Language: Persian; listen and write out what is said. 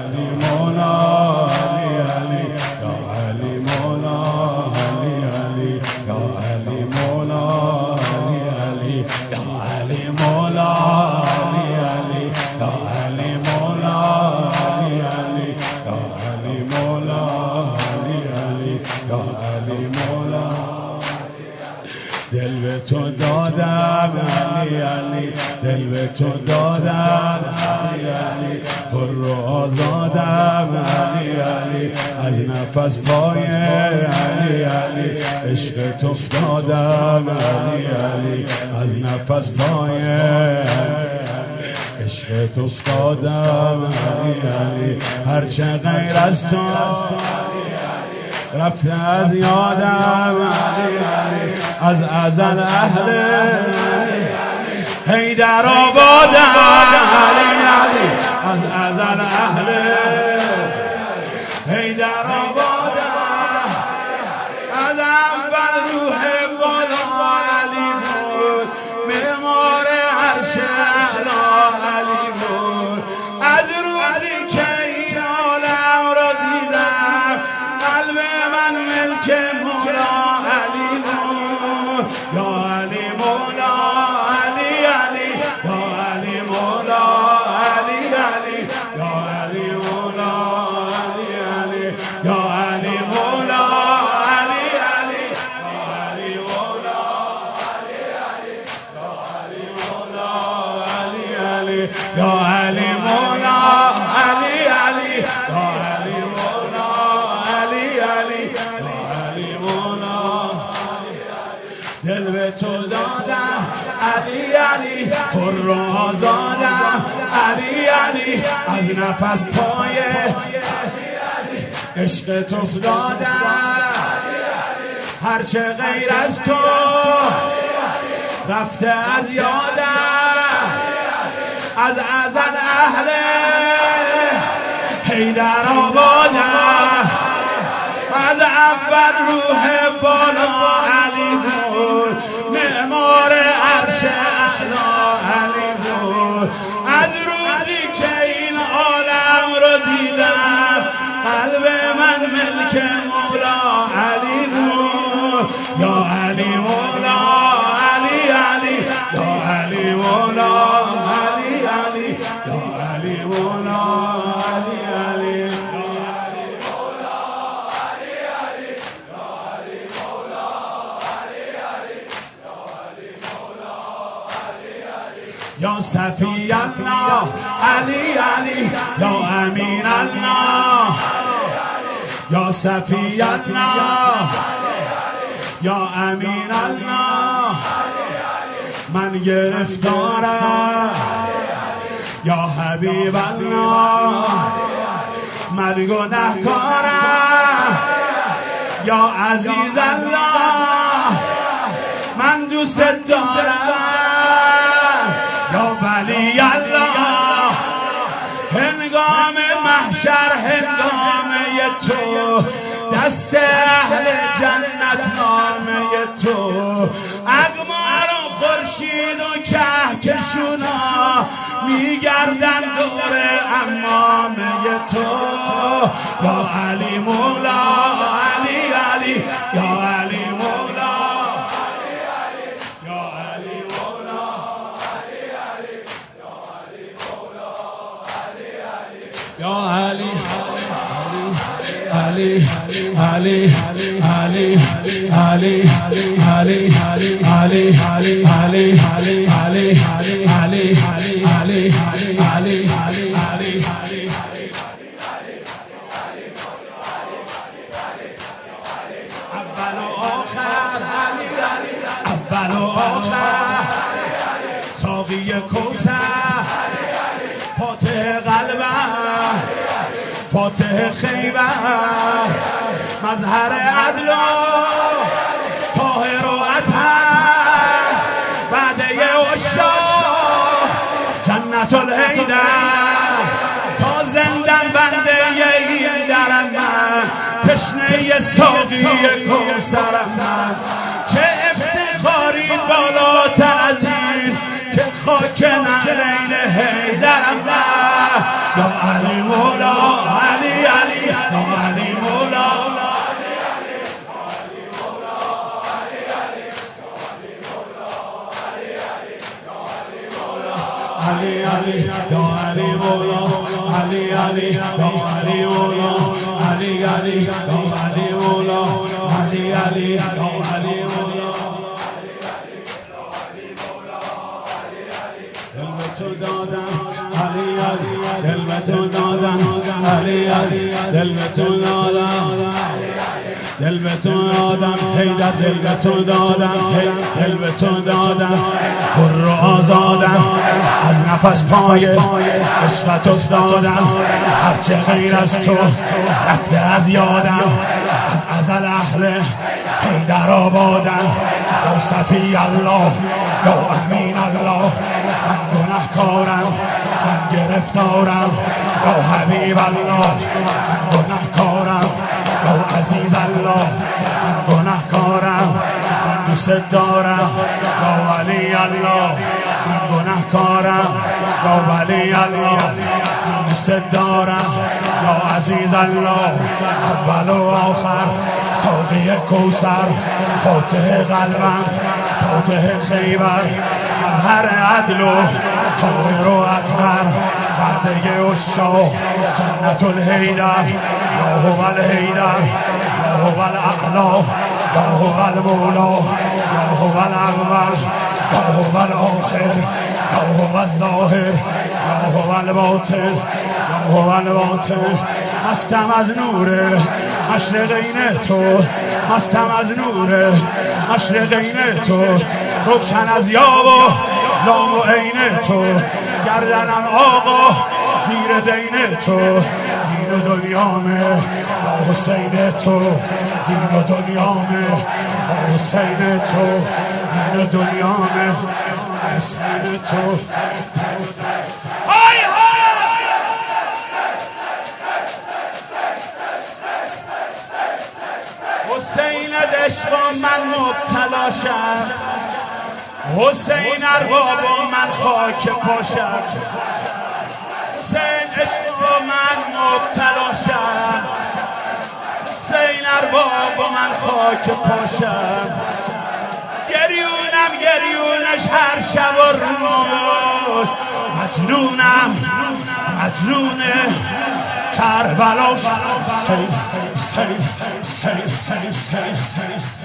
علی مولا علی علی یا علی مولا علی علی یا علی مولا علی علی یا علی مولا علی علی یا علی مولا علی علی یا علی مولا علی علی یا علی مولا دل به تو دادم علی علی دل به تو دادم علی علی حر و آزادم علی علی از نفس پای علی علی عشق تو افتادم علی علی از نفس پای عشق تو افتادم علی علی هرچه غیر از تو رفته از یادم علی علی از ازل اهل حیدر آبادم علی علی از ازل اهل حیدر آبادم از اول روح بالا علی بود معمار عرش اعلی علی بود از روزی که این عالم را دیدم قلب من ملک مولا علی بود یا علی مولا علی علی یا علی مولا علی علی یا علی مولا علی علی یا علی مولا علی علی یا علی مولا علی علی یا علی مولا علی علی یا علی مولا علی علی یا علی مولا علی علی یا علی مولا دل به تو دادم علی علی حر و آزادم علی علی از نفس پای عشق تو افتادم هرچه غیر از تو رفته از یادم از ازل اهل حیدر آبادم از اول روح بالا علی بود معمار عرش اعلی علی بود از روزی که این عالم رو دیدم قلب من ملک مولا علی بود یا علی مولا علی علی یا علی مولا علی علی یا علی مولا علی علی یا صفی الله علی علی یا امین الله یا صفی الله یا امین الله من گرفتارم یا حبیب الله من گناهکارم یا عزیز الله من دوست دارم یا ولی الله هنگام محشر هنگامه تو دست اهل جنت نامه تو اقمار و خورشید و کهکشونا میگردن دور امامه تو یا علی مولا علی علی یا علی مولا یا علی مولا یا علی علی علی علی علی علی علی علی علی علی علی علی علی علی علی علی اول و آخر اول و آخر ساقی کوثر فاتح قلبم فاتح خیبر مظهر عدل و طاهر و اطهر وعده عشاق جنت الحیدر تا زندن بنده این درم من تشنه ساقی کوثرم من چه افتخاری بالاتر از این که خاک نعلین حیدرم من یا علی مولا علی علی یا علی مولا علی علی یا علی مولا علی علی یا علی مولا دل به تو دادم علی علی دل به تو دادم علی علی دل به تو دادم دل به تو دادم حیدر دل به تو دادم دل به تو دادم حر و آزادم از نفس پای عشقت افتادم هرچه غیر از تو رفته از یادم از ازل اهل حیدر آبادم یا صفی الله یا امین الله من گناهکارم من گرفتارم یا حبیب الله من گناهکارم یا عزیز الله من گناهکارم من دوست دارم یا ولی الله من گناهکارم یا ولی الله من دوست دارم یا عزیز الله اول و آخر ساقی کوثر فاتح قلبم فاتح خیبر مظهر عدل و طاهر و اطهر وعده عشاق جنت الحیدر یا هو الحیدر یا هو الاعلی یا هو المولا یا هو الاول یا هو الاخر یا هو الظاهر یا هو الباطن یا هو الباطن مستم از نور مشرقین تو مستم از نور مشرقین تو روشن از یاب و لام و عین تو گردنم آقا زیر دین تو دین و دنیامه با حسین تو دین و دنیامه با حسین تو دین و دنیامه حسین تو حسین عشق من مبتلا شد حسین ارباب من خاک پاشد حسین عشق من مبتلا شد حسین ارباب من خاک پاشد گریونم گریونش هر شب و روز مجنونم مجنون کربلا